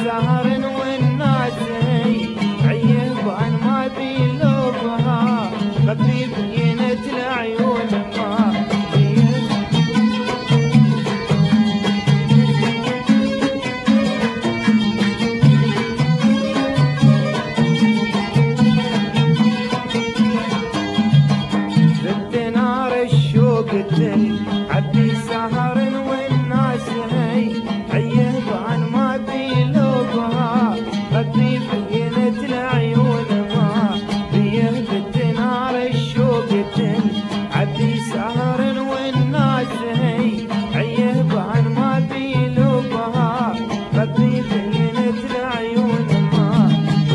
سهر والناس عيبان ما بيلوبها بكي بينت العيون ما بنت نار الشوق عبي سهر والناس عيبان ما بيلوبها بكي بينت العيون ما بيه بنت نار الشوق عبي سهر والناس عيبان ما بيلوبها بكي بينت العيون ما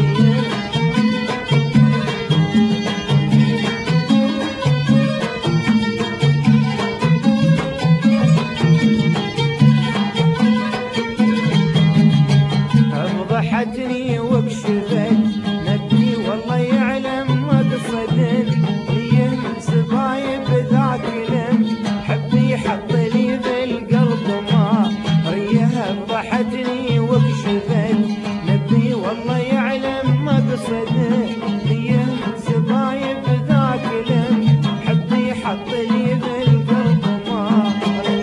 فضحتني وكشفت ندي والله يعلم مقصد هي من سبايب ذاك لم حبي حط لي بالقلب ما ريها فضحتني وكشفت ندي والله يعلم مقصد هي من سبايب ذاك لم حبي حط لي بالقلب ما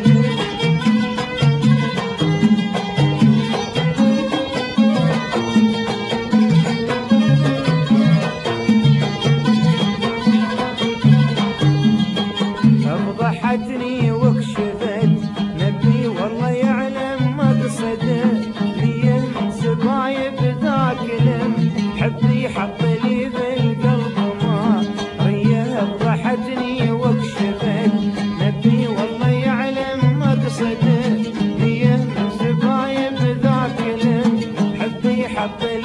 فضحتني وكشفت نبي والله يعلم مقصده ليه من سبايب ذاك لم حبي حط لي بالقلب ما ريه فضحتنني وكشفت نبي والله يعلم مقصده ليه من سبايب ذاك لم حبي حط